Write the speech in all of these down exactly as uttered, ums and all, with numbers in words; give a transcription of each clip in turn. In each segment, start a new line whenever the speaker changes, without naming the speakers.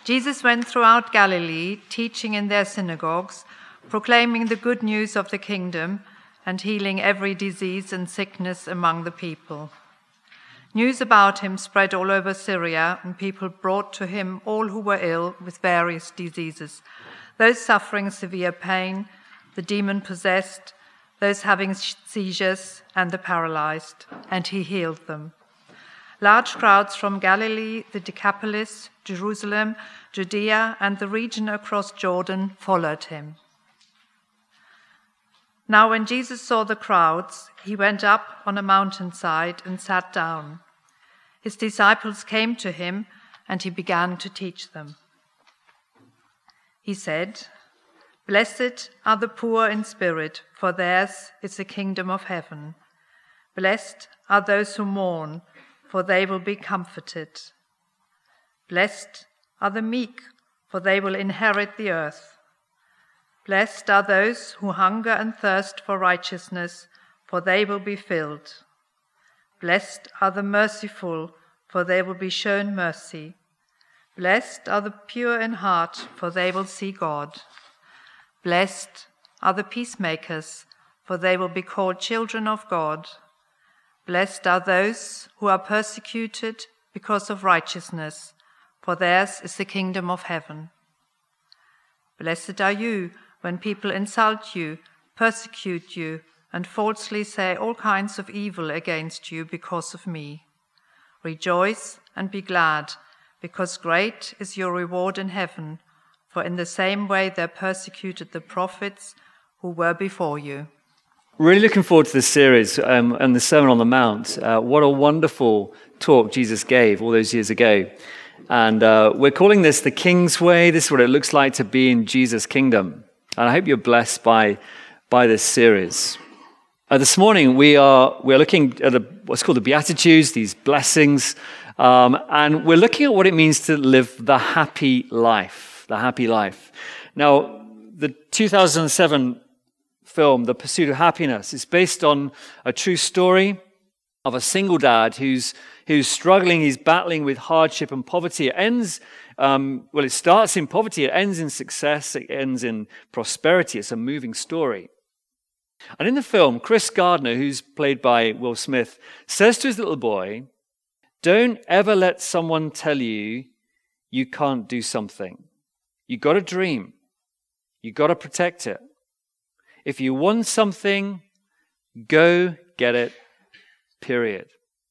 Jesus went throughout Galilee, teaching in their synagogues, proclaiming the good news of the kingdom, and healing every disease and sickness among the people. News about him spread all over Syria, and people brought to him all who were ill with various diseases, those suffering severe pain, the demon-possessed, those having seizures, and the paralyzed, and he healed them. Large crowds from Galilee, the Decapolis, Jerusalem, Judea, and the region across Jordan followed him. Now when Jesus saw the crowds, he went up on a mountainside and sat down. His disciples came to him, and he began to teach them. He said, "Blessed are the poor in spirit, for theirs is the kingdom of heaven. Blessed are those who mourn, for they will be comforted. Blessed are the meek, for they will inherit the earth. Blessed are those who hunger and thirst for righteousness, for they will be filled. Blessed are the merciful, for they will be shown mercy. Blessed are the pure in heart, for they will see God. Blessed are the peacemakers, for they will be called children of God. Blessed are those who are persecuted because of righteousness, for theirs is the kingdom of heaven. Blessed are you when people insult you, persecute you, and falsely say all kinds of evil against you because of me. Rejoice and be glad, because great is your reward in heaven, for in the same way they persecuted the prophets who were before you."
Really looking forward to this series um, and the Sermon on the Mount. Uh, what a wonderful talk Jesus gave all those years ago. And uh, we're calling this the King's Way. This is what it looks like to be in Jesus' kingdom. And I hope you're blessed by, by this series. Uh, this morning we are we're looking at a, what's called the Beatitudes, these blessings, um, and we're looking at what it means to live the happy life, the happy life. Now, the two thousand seven film, The Pursuit of Happiness, is based on a true story of a single dad who's who's struggling, he's battling with hardship and poverty. It ends, um, well, it starts in poverty, it ends in success, it ends in prosperity. It's a moving story. And in the film, Chris Gardner, who's played by Will Smith, says to his little boy, "Don't ever let someone tell you you can't do something. You got to dream. You got to protect it. If you want something, go get it, period."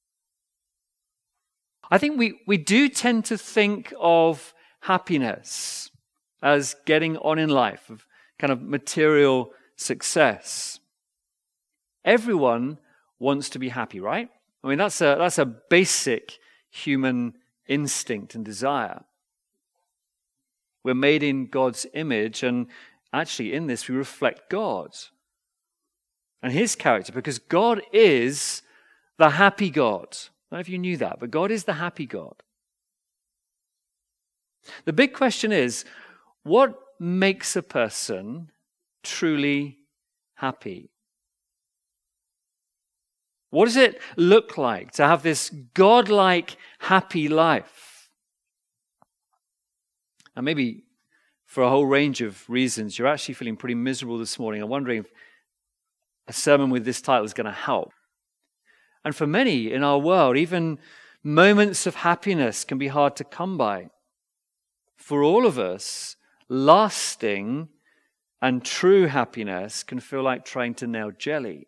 I think we, we do tend to think of happiness as getting on in life, of kind of material success. Everyone wants to be happy, right? I mean, that's a, that's a basic human instinct and desire. We're made in God's image, and actually in this we reflect God and his character, because God is the happy God. I don't know if you knew that, but God is the happy God. The big question is, what makes a person truly happy? What does it look like to have this God-like happy life? And maybe for a whole range of reasons, you're actually feeling pretty miserable this morning. I'm wondering if a sermon with this title is going to help. And for many in our world, even moments of happiness can be hard to come by. For all of us, lasting and true happiness can feel like trying to nail jelly.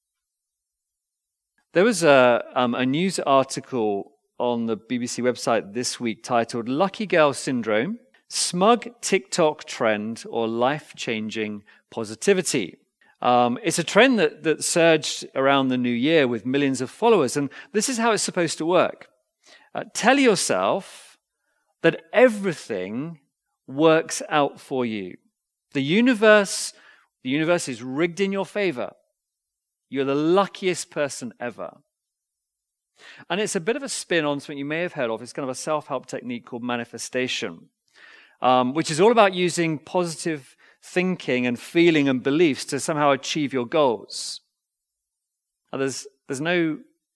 There was a, um, a news article on the B B C website this week titled "Lucky Girl Syndrome, Smug TikTok Trend or Life-Changing Positivity." Um, it's a trend that, that surged around the new year with millions of followers, and this is how it's supposed to work. Uh, tell yourself that everything works out for you. The universe, the universe is rigged in your favor. You're the luckiest person ever. And it's a bit of a spin on something you may have heard of. It's kind of a self-help technique called manifestation, um, which is all about using positive thinking and feeling and beliefs to somehow achieve your goals. Now, there's, there's no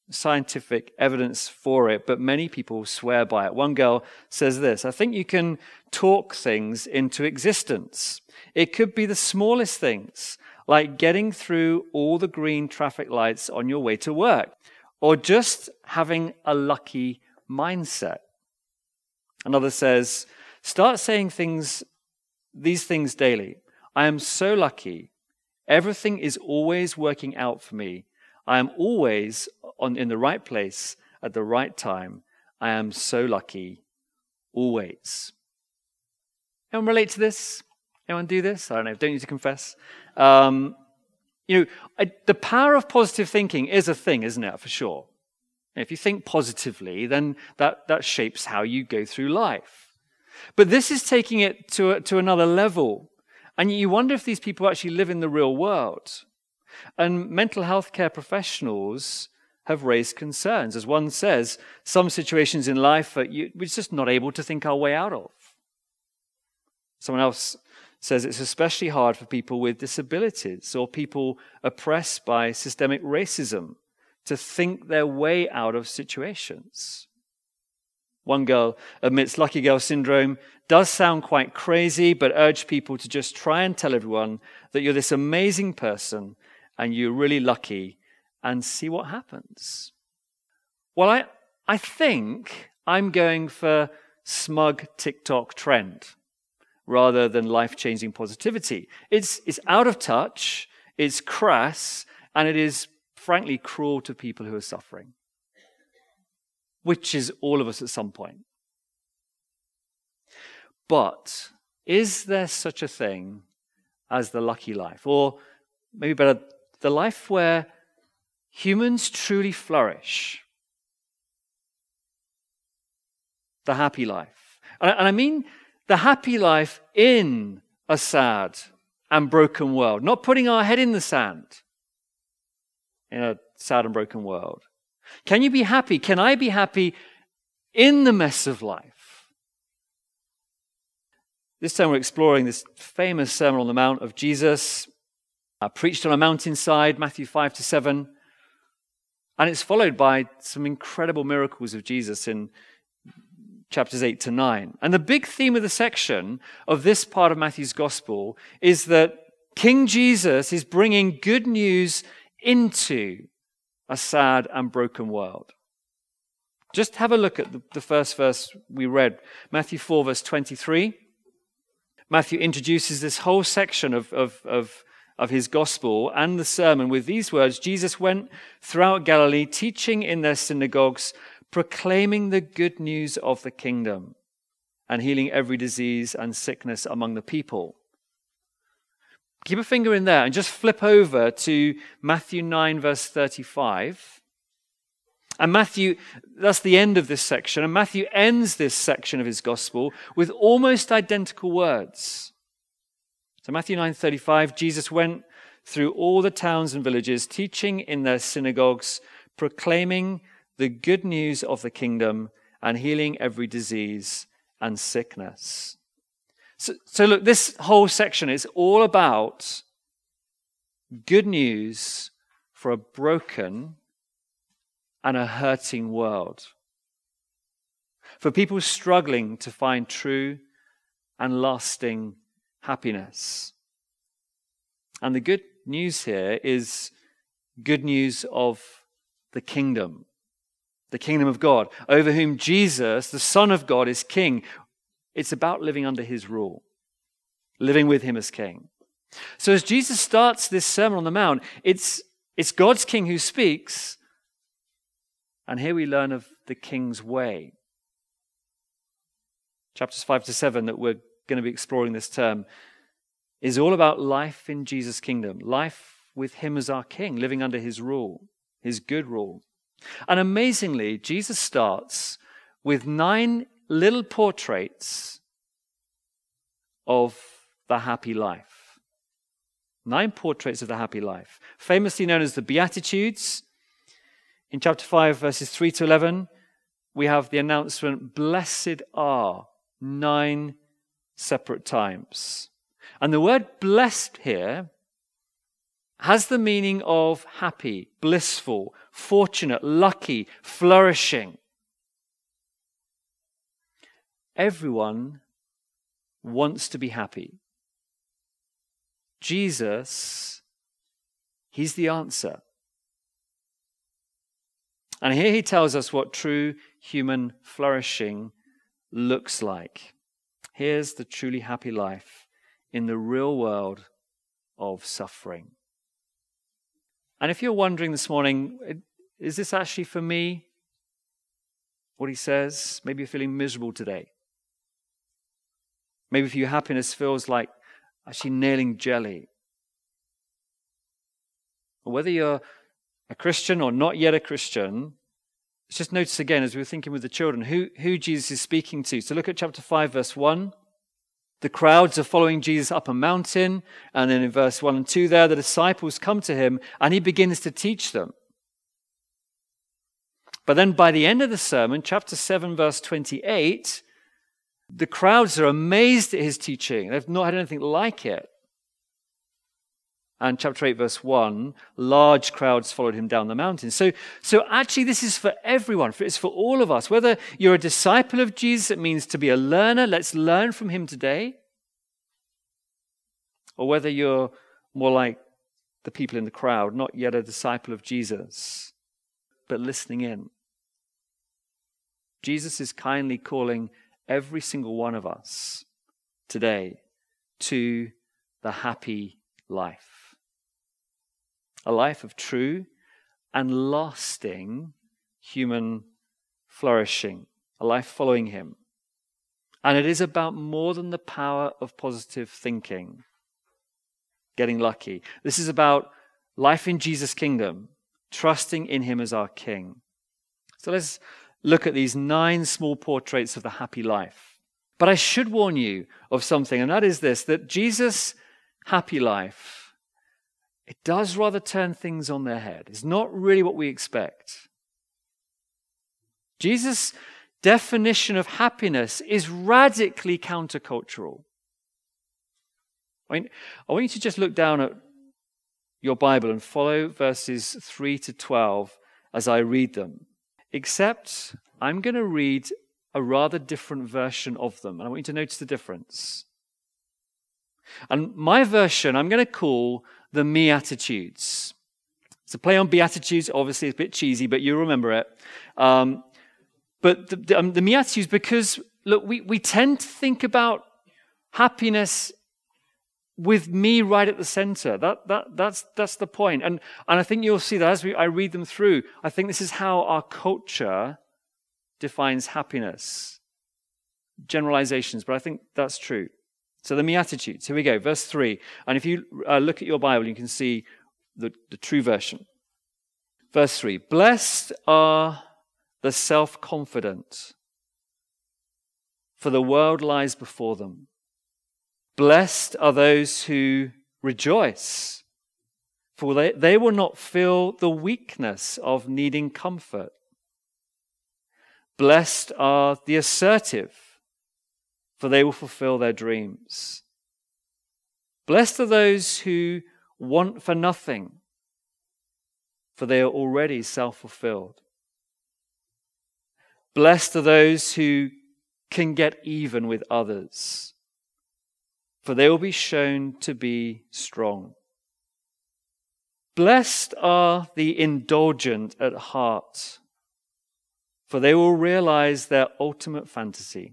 scientific evidence for it, but many people swear by it. One girl says this: I think you can talk things into existence. It could be the smallest things, like getting through all the green traffic lights on your way to work, or just having a lucky mindset. Another says, start saying things, these things daily. I am so lucky. Everything is always working out for me. I am always on, in the right place at the right time. I am so lucky, always. Anyone relate to this? Anyone do this? I don't know. Don't need to confess. Um, you know, I, the power of positive thinking is a thing, isn't it? For sure. If you think positively, then that, that shapes how you go through life. But this is taking it to a, to another level. And you wonder if these people actually live in the real world. And mental health care professionals have raised concerns. As one says, some situations in life are you, we're just not able to think our way out of. Someone else says it's especially hard for people with disabilities or people oppressed by systemic racism to think their way out of situations. One girl admits lucky girl syndrome does sound quite crazy, but urge people to just try and tell everyone that you're this amazing person and you're really lucky and see what happens. Well, I, I think I'm going for smug TikTok trend rather than life-changing positivity. It's, it's out of touch, it's crass, and it is frankly cruel to people who are suffering, which is all of us at some point. But is there such a thing as the lucky life? Or maybe better, the life where humans truly flourish? The happy life. And I mean the happy life in a sad and broken world, not putting our head in the sand in a sad and broken world. Can you be happy? Can I be happy in the mess of life? This time we're exploring this famous Sermon on the Mount of Jesus, uh, preached on a mountainside, Matthew five to seven. And it's followed by some incredible miracles of Jesus in chapters eight to nine. And the big theme of the section of this part of Matthew's gospel is that King Jesus is bringing good news into a sad and broken world. Just have a look at the, the first verse we read, Matthew four, verse twenty-three. Matthew introduces this whole section of, of, of, of his gospel and the sermon with these words: Jesus went throughout Galilee, teaching in their synagogues, proclaiming the good news of the kingdom, and healing every disease and sickness among the people. Keep a finger in there and just flip over to Matthew nine, verse thirty-five. And Matthew, that's the end of this section. And Matthew ends this section of his gospel with almost identical words. So Matthew nine thirty-five, Jesus went through all the towns and villages, teaching in their synagogues, proclaiming the good news of the kingdom and healing every disease and sickness. So, so look, this whole section is all about good news for a broken and a hurting world. For people struggling to find true and lasting happiness. And the good news here is good news of the kingdom. The kingdom of God, over whom Jesus, the Son of God, is king. It's about living under his rule, living with him as king. So as Jesus starts this Sermon on the Mount, it's, it's God's king who speaks, and here we learn of the king's way. Chapters five to seven that we're going to be exploring this term is all about life in Jesus' kingdom, life with him as our king, living under his rule, his good rule. And amazingly, Jesus starts with nine little portraits of the happy life. Nine portraits of the happy life, famously known as the Beatitudes. In chapter five, verses three to eleven, we have the announcement, blessed are, nine separate times. And the word blessed here has the meaning of happy, blissful, fortunate, lucky, flourishing. Everyone wants to be happy. Jesus, he's the answer. And here he tells us what true human flourishing looks like. Here's the truly happy life in the real world of suffering. And if you're wondering this morning, is this actually for me? What he says, maybe you're feeling miserable today. Maybe for you, happiness feels like actually nailing jelly. Or whether you're a Christian or not yet a Christian, let's just notice again, as we were thinking with the children, who, who Jesus is speaking to. So look at chapter five, verse one. The crowds are following Jesus up a mountain. And then in verse one and two there, the disciples come to him and he begins to teach them. But then by the end of the sermon, chapter seven, verse twenty-eight, the crowds are amazed at his teaching. They've not had anything like it. And chapter eight, verse one, large crowds followed him down the mountain. So, so actually this is for everyone. It's for all of us. Whether you're a disciple of Jesus, it means to be a learner. Let's learn from him today. Or whether you're more like the people in the crowd, not yet a disciple of Jesus, but listening in. Jesus is kindly calling every single one of us today to the happy life. A life of true and lasting human flourishing. A life following him. And it is about more than the power of positive thinking. Getting lucky. This is about life in Jesus' kingdom. Trusting in him as our king. So let's look at these nine small portraits of the happy life. But I should warn you of something, and that is this, that Jesus' happy life, it does rather turn things on their head. It's not really what we expect. Jesus' definition of happiness is radically countercultural. I mean, I want you to just look down at your Bible and follow verses three to twelve as I read them. Except I'm going to read a rather different version of them. And I want you to notice the difference. And my version, I'm going to call the Me-attitudes. It's a play on Beatitudes. Obviously, it's a bit cheesy, but you remember it. Um, but the, the, um, the Me-attitudes, because, look, we, we tend to think about happiness with me right at the center. That, that, that's, that's the point. And, and I think you'll see that as we, I read them through, I think this is how our culture defines happiness. Generalizations, but I think that's true. So the Me-attitudes, here we go, verse three. And if you uh, look at your Bible, you can see the, the true version. Verse three, blessed are the self-confident, for the world lies before them. Blessed are those who rejoice, for they, they will not feel the weakness of needing comfort. Blessed are the assertive, for they will fulfill their dreams. Blessed are those who want for nothing, for they are already self-fulfilled. Blessed are those who can get even with others, for they will be shown to be strong. Blessed are the indulgent at heart, for they will realize their ultimate fantasy.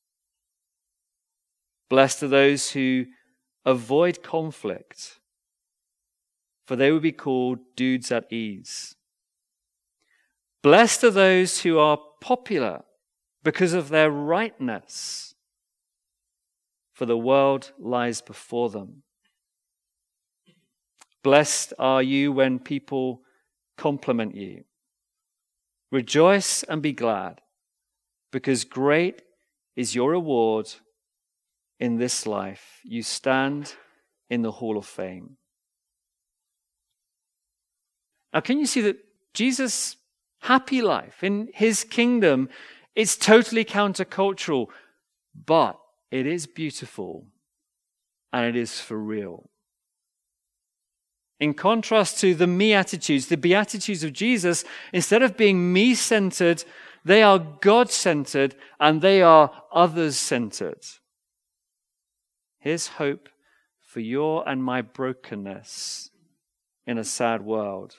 Blessed are those who avoid conflict, for they will be called dudes at ease. Blessed are those who are popular because of their rightness, for the world lies before them. Blessed are you when people compliment you. Rejoice and be glad, because great is your reward in this life. You stand in the hall of fame. Now, can you see that Jesus' happy life in his kingdom is totally countercultural, but it is beautiful and it is for real. In contrast to the me attitudes, the beatitudes of Jesus, instead of being me-centered, they are God-centered and they are others-centered. Here's hope for your and my brokenness in a sad world.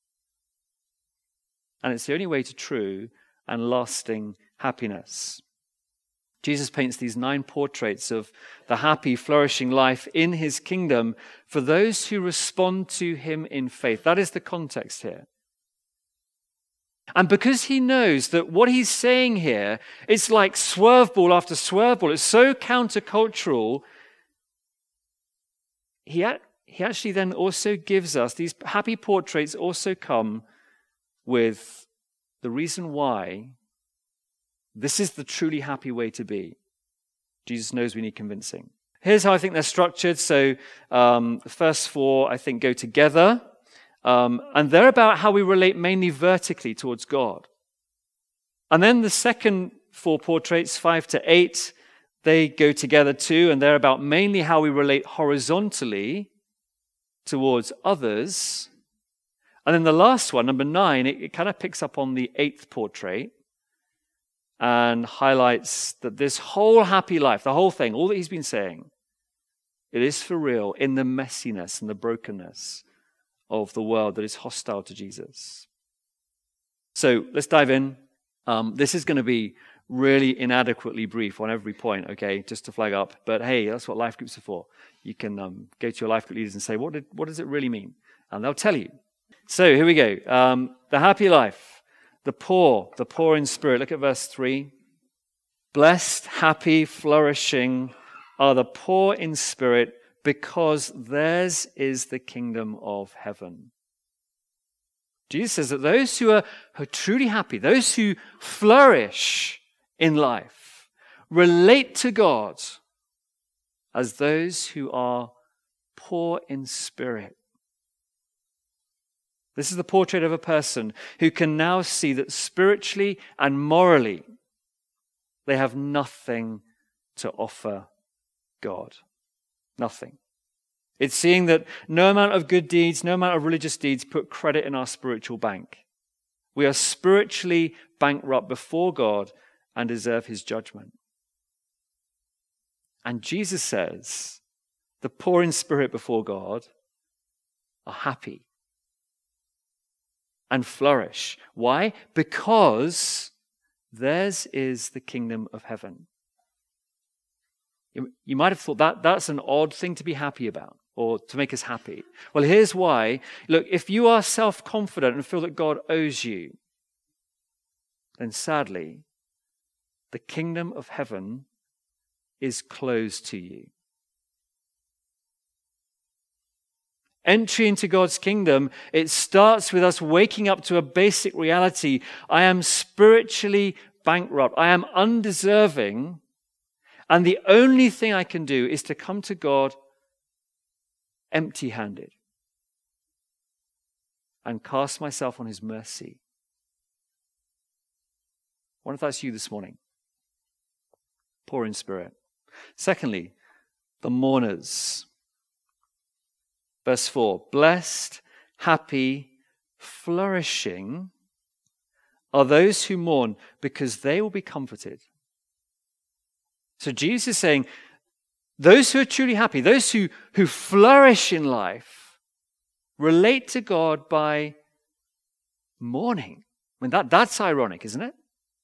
And it's the only way to true and lasting happiness. Jesus paints these nine portraits of the happy, flourishing life in his kingdom for those who respond to him in faith. That is the context here. And because he knows that what he's saying here, it's like swerveball after swerveball, it's so countercultural, he, he actually then also gives us, these happy portraits also come with the reason why this is the truly happy way to be. Jesus knows we need convincing. Here's how I think they're structured. So um, the first four, I think, go together. Um, and they're about how we relate mainly vertically towards God. And then the second four portraits, five to eight, they go together too. And they're about mainly how we relate horizontally towards others. And then the last one, number nine, it, it kind of picks up on the eighth portrait and highlights that this whole happy life, the whole thing, all that he's been saying, it is for real in the messiness and the brokenness of the world that is hostile to Jesus. So let's dive in. Um, this is going to be really inadequately brief on every point, okay, just to flag up. But hey, that's what life groups are for. You can um, go to your life group leaders and say, what, did, what does it really mean? And they'll tell you. So here we go. Um, the happy life, the poor, the poor in spirit. Look at verse three. Blessed, happy, flourishing are the poor in spirit, because theirs is the kingdom of heaven. Jesus says that those who are, who are truly happy, those who flourish in life, relate to God as those who are poor in spirit. This is the portrait of a person who can now see that spiritually and morally they have nothing to offer God. Nothing. It's seeing that no amount of good deeds, no amount of religious deeds put credit in our spiritual bank. We are spiritually bankrupt before God and deserve his judgment. And Jesus says the poor in spirit before God are happy and flourish. Why? Because theirs is the kingdom of heaven. You, you might have thought that that's an odd thing to be happy about or to make us happy. Well, here's why. Look, if you are self-confident and feel that God owes you, then sadly, the kingdom of heaven is closed to you. Entry into God's kingdom, it starts with us waking up to a basic reality. I am spiritually bankrupt. I am undeserving. And the only thing I can do is to come to God empty-handed and cast myself on his mercy. I wonder if that's you this morning. Poor in spirit. Secondly, the mourners. Verse four, blessed, happy, flourishing are those who mourn, because they will be comforted. So Jesus is saying, those who are truly happy, those who, who flourish in life, relate to God by mourning. I mean, that, that's ironic, isn't it?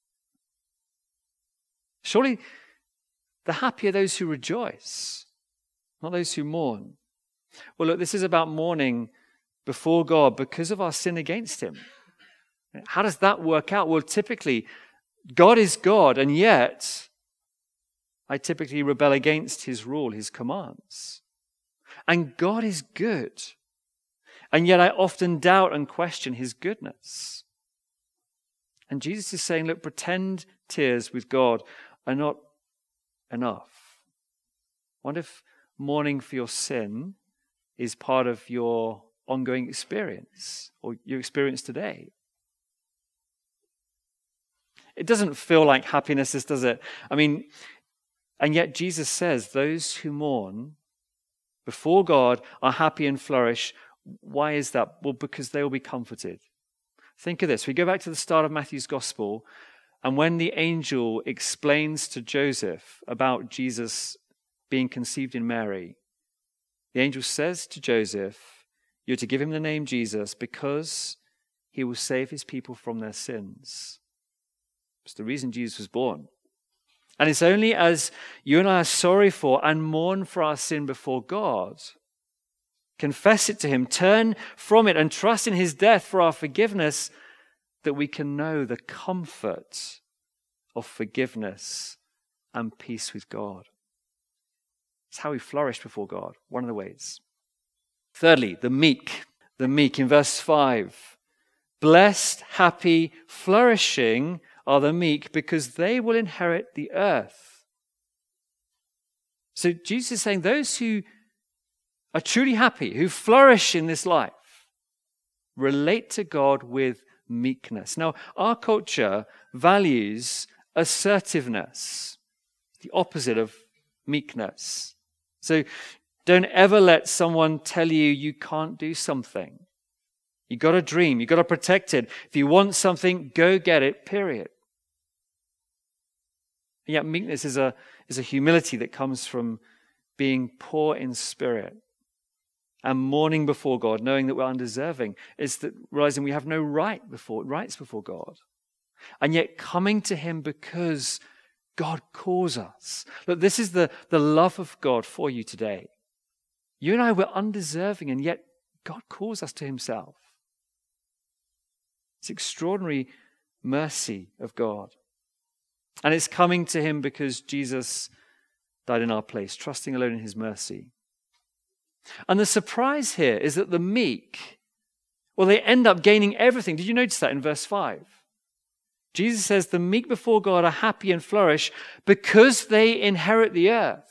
Surely the happy are those who rejoice, not those who mourn. Well, look, this is about mourning before God because of our sin against him. How does that work out? Well, typically, God is God, and yet I typically rebel against his rule, his commands. And God is good, and yet I often doubt and question his goodness. And Jesus is saying, look, pretend tears with God are not enough. What if mourning for your sin is part of your ongoing experience or your experience today? It doesn't feel like happiness, does it? I mean, and yet Jesus says those who mourn before God are happy and flourish. Why is that? Well, because they will be comforted. Think of this. We go back to the start of Matthew's gospel, and when the angel explains to Joseph about Jesus being conceived in Mary, the angel says to Joseph, you're to give him the name Jesus because he will save his people from their sins. It's the reason Jesus was born. And it's only as you and I are sorry for and mourn for our sin before God, confess it to him, turn from it and trust in his death for our forgiveness, that we can know the comfort of forgiveness and peace with God. It's how we flourish before God, one of the ways. Thirdly, the meek. The meek in verse five. Blessed, happy, flourishing are the meek because they will inherit the earth. So Jesus is saying those who are truly happy, who flourish in this life, relate to God with meekness. Now, our culture values assertiveness, the opposite of meekness. So don't ever let someone tell you you can't do something. You got to dream. You got to protect it. If you want something, go get it, period. And yet meekness is a, is a humility that comes from being poor in spirit and mourning before God, knowing that we're undeserving. It's that realizing we have no right before, rights before God. And yet coming to him because God calls us. Look, this is the, the love of God for you today. You and I were undeserving, and yet God calls us to himself. It's extraordinary mercy of God. And it's coming to him because Jesus died in our place, trusting alone in his mercy. And the surprise here is that the meek, well, they end up gaining everything. Did you notice that in verse five? Jesus says the meek before God are happy and flourish because they inherit the earth.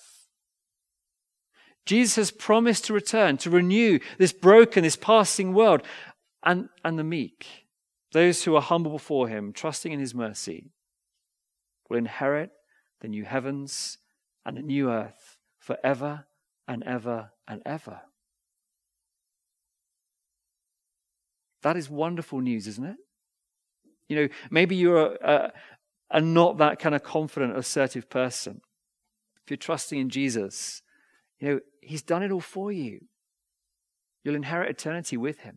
Jesus has promised to return, to renew this broken, this passing world. And, and the meek, those who are humble before him, trusting in his mercy, will inherit the new heavens and the new earth forever and ever and ever. That is wonderful news, isn't it? You know, maybe you're a, a not that kind of confident, assertive person. If you're trusting in Jesus, you know, he's done it all for you. You'll inherit eternity with him.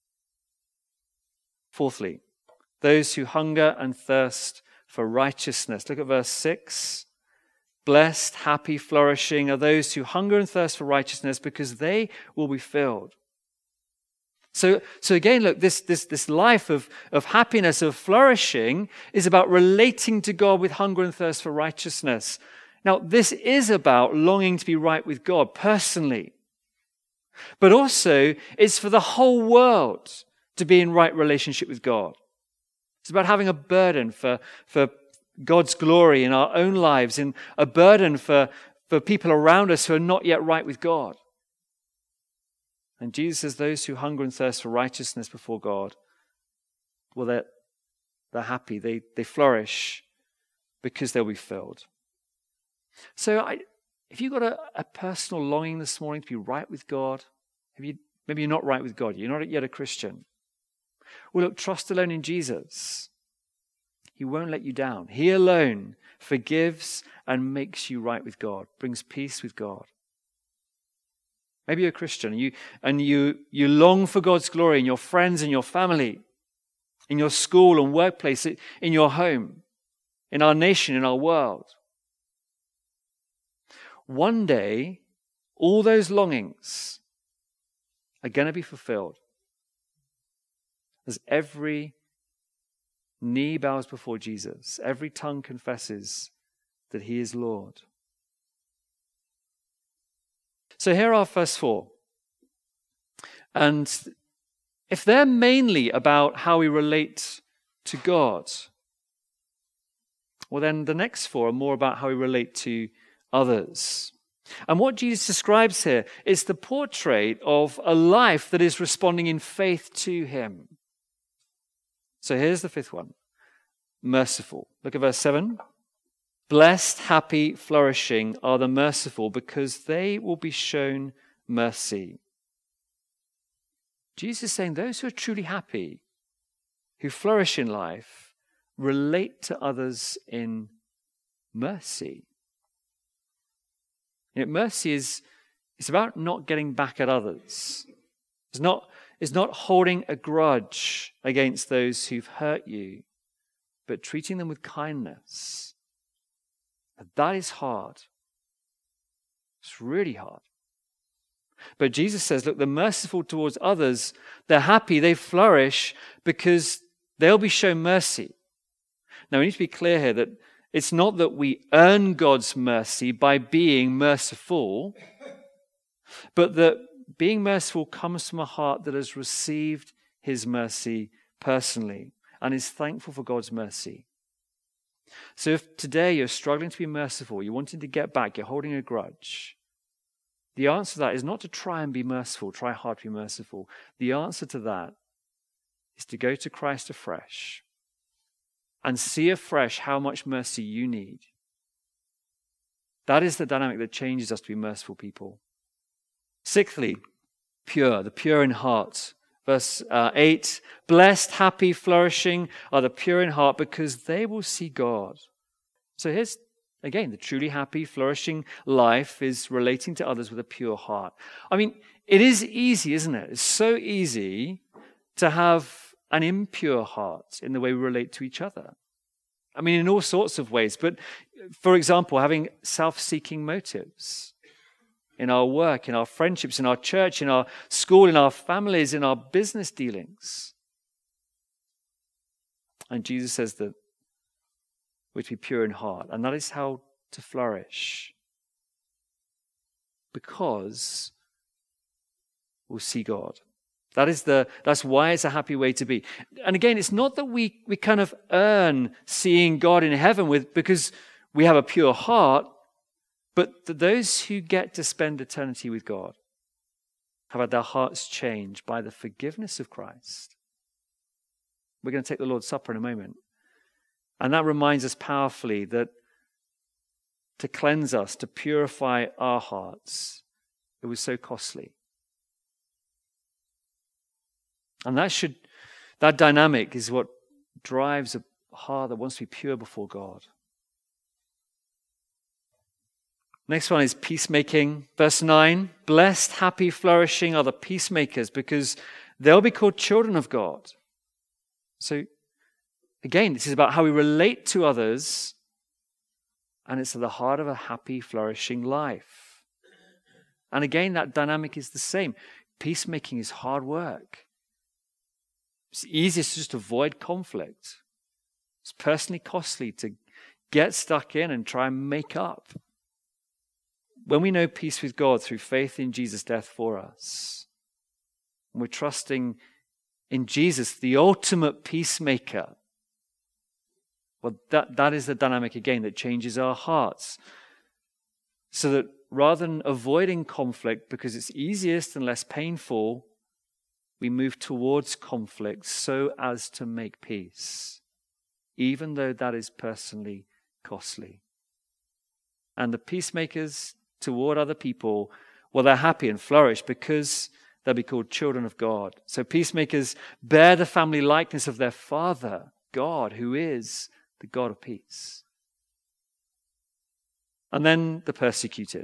Fourthly, those who hunger and thirst for righteousness. Look at verse six. Blessed, happy, flourishing are those who hunger and thirst for righteousness because they will be filled. So, so again, look, this, this, this life of, of happiness, of flourishing is about relating to God with hunger and thirst for righteousness. Now, this is about longing to be right with God personally. But also, it's for the whole world to be in right relationship with God. It's about having a burden for, for God's glory in our own lives, and a burden for, for people around us who are not yet right with God. And Jesus says those who hunger and thirst for righteousness before God, well, they're, they're happy. They, they flourish because they'll be filled. So I, if you've got a, a personal longing this morning to be right with God, have you, maybe you're not right with God, you're not yet a Christian. Well, look, trust alone in Jesus. He won't let you down. He alone forgives and makes you right with God, brings peace with God. Maybe you're a Christian and you, and you, you long for God's glory in your friends and your family, in your school and workplace, in your home, in our nation, in our world. One day, all those longings are going to be fulfilled as every knee bows before Jesus, every tongue confesses that he is Lord. So here are first four. And if they're mainly about how we relate to God, well then the next four are more about how we relate to others. And what Jesus describes here is the portrait of a life that is responding in faith to him. So here's the fifth one. Merciful. Look at verse seven. Blessed, happy, flourishing are the merciful because they will be shown mercy. Jesus is saying those who are truly happy, who flourish in life, relate to others in mercy. You know, mercy is it's about not getting back at others. It's not, it's not holding a grudge against those who've hurt you, but treating them with kindness. And that is hard. It's really hard. But Jesus says, look, they're merciful towards others. They're happy. They flourish because they'll be shown mercy. Now, we need to be clear here that it's not that we earn God's mercy by being merciful, but that being merciful comes from a heart that has received his mercy personally and is thankful for God's mercy. So if today you're struggling to be merciful, you're wanting to get back, you're holding a grudge, the answer to that is not to try and be merciful, try hard to be merciful. The answer to that is to go to Christ afresh and see afresh how much mercy you need. That is the dynamic that changes us to be merciful people. Sixthly, pure, the pure in heart. Verse uh, eight, blessed, happy, flourishing are the pure in heart because they will see God. So here's, again, the truly happy, flourishing life is relating to others with a pure heart. I mean, it is easy, isn't it? It's so easy to have an impure heart in the way we relate to each other. I mean, in all sorts of ways. But for example, having self-seeking motives in our work, in our friendships, in our church, in our school, in our families, in our business dealings. And Jesus says that we're to be pure in heart. And that is how to flourish. Because we'll see God. That is the, that's why it's a happy way to be. And again, it's not that we, we kind of earn seeing God in heaven with because we have a pure heart, but that those who get to spend eternity with God have had their hearts changed by the forgiveness of Christ. We're going to take the Lord's Supper in a moment. And that reminds us powerfully that to cleanse us, to purify our hearts, it was so costly. And that should, that dynamic is what drives a heart that wants to be pure before God. Next one is peacemaking. Verse nine, blessed, happy, flourishing are the peacemakers because they'll be called children of God. So again, this is about how we relate to others, and it's at the heart of a happy, flourishing life. And again, that dynamic is the same. Peacemaking is hard work. It's easiest to just avoid conflict. It's personally costly to get stuck in and try and make up. When we know peace with God through faith in Jesus' death for us, and we're trusting in Jesus, the ultimate peacemaker, well, that, that is the dynamic again that changes our hearts. So that rather than avoiding conflict because it's easiest and less painful, we move towards conflict so as to make peace, even though that is personally costly. And the peacemakers toward other people, well, they're happy and flourish because they'll be called children of God. So peacemakers bear the family likeness of their Father, God, who is the God of peace. And then the persecuted.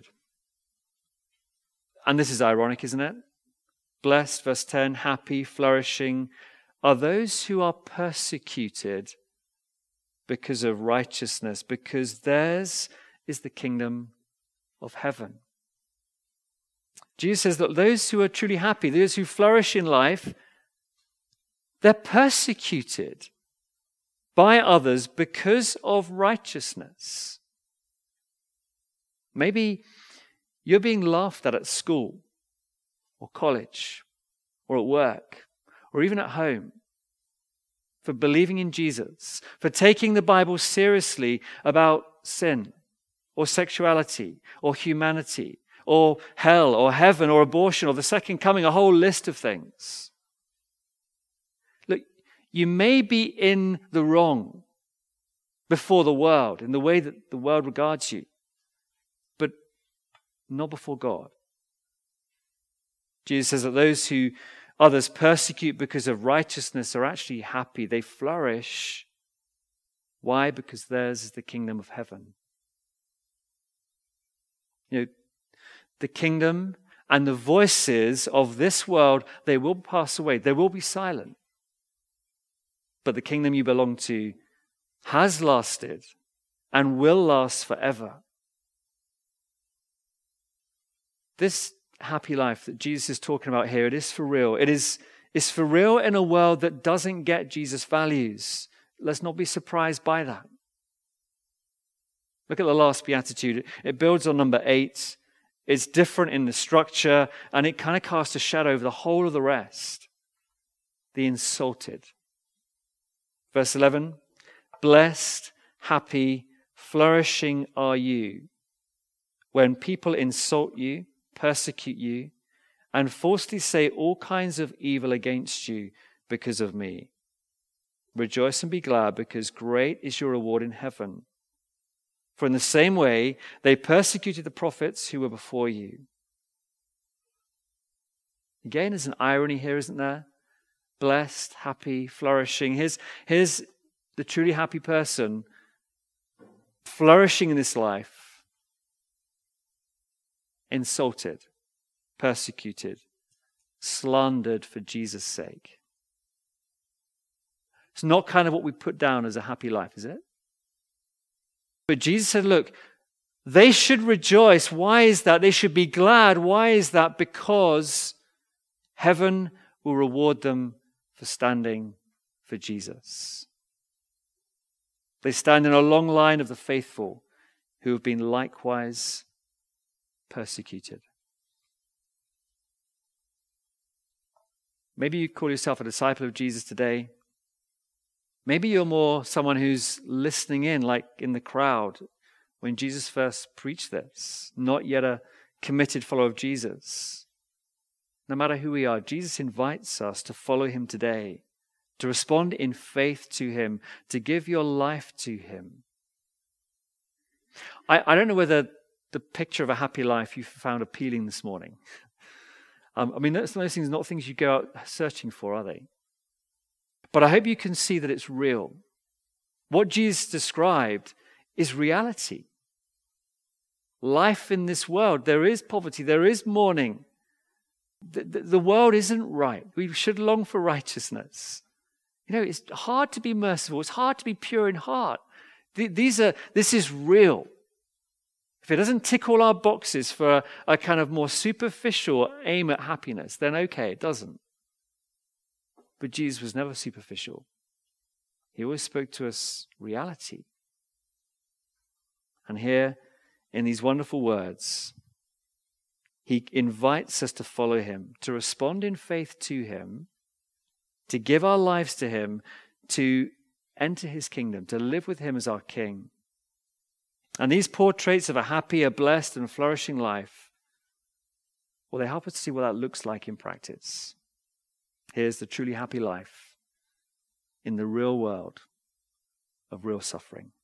And this is ironic, isn't it? Blessed, verse ten, happy, flourishing are those who are persecuted because of righteousness, because theirs is the kingdom of heaven. Jesus says that those who are truly happy, those who flourish in life, they're persecuted by others because of righteousness. Maybe you're being laughed at at school or college or at work or even at home for believing in Jesus, for taking the Bible seriously about sin or sexuality or humanity or hell or heaven or abortion or the second coming, a whole list of things. Look, you may be in the wrong before the world, in the way that the world regards you, but not before God. Jesus says that those who others persecute because of righteousness are actually happy. They flourish. Why? Because theirs is the kingdom of heaven. You know, the kingdom and the voices of this world, they will pass away. They will be silent. But the kingdom you belong to has lasted and will last forever. This happy life that Jesus is talking about here, it is for real. It is it's for real in a world that doesn't get Jesus' values. Let's not be surprised by that. Look at the last beatitude. It builds on number eight. It's different in the structure, and it kind of casts a shadow over the whole of the rest. The insulted. Verse eleven, blessed, happy, flourishing are you when people insult you, persecute you, and falsely say all kinds of evil against you because of me. Rejoice and be glad, because great is your reward in heaven. For in the same way, they persecuted the prophets who were before you. Again, there's an irony here, isn't there? Blessed, happy, flourishing. Here's, here's the truly happy person flourishing in this life. Insulted, persecuted, slandered for Jesus' sake. It's not kind of what we put down as a happy life, is it? But Jesus said, look, they should rejoice. Why is that? They should be glad. Why is that? Because heaven will reward them for standing for Jesus. They stand in a long line of the faithful who have been likewise persecuted. Maybe you call yourself a disciple of Jesus today. Maybe you're more someone who's listening in, like in the crowd when Jesus first preached this, not yet a committed follower of Jesus. No matter who we are, Jesus invites us to follow him today, to respond in faith to him, to give your life to him. I, I don't know whether the picture of a happy life you found appealing this morning. Um, I mean, those, those things are not things you go out searching for, are they? But I hope you can see that it's real. What Jesus described is reality. Life in this world, there is poverty, there is mourning. The, the, the world isn't right. We should long for righteousness. You know, it's hard to be merciful. It's hard to be pure in heart. These are, this is real. If it doesn't tick all our boxes for a, a kind of more superficial aim at happiness, then okay, it doesn't. But Jesus was never superficial. He always spoke to us reality. And here, in these wonderful words, he invites us to follow him, to respond in faith to him, to give our lives to him, to enter his kingdom, to live with him as our king. And these portraits of a happy, a blessed, and flourishing life, well, they help us to see what that looks like in practice. Here's the truly happy life in the real world of real suffering.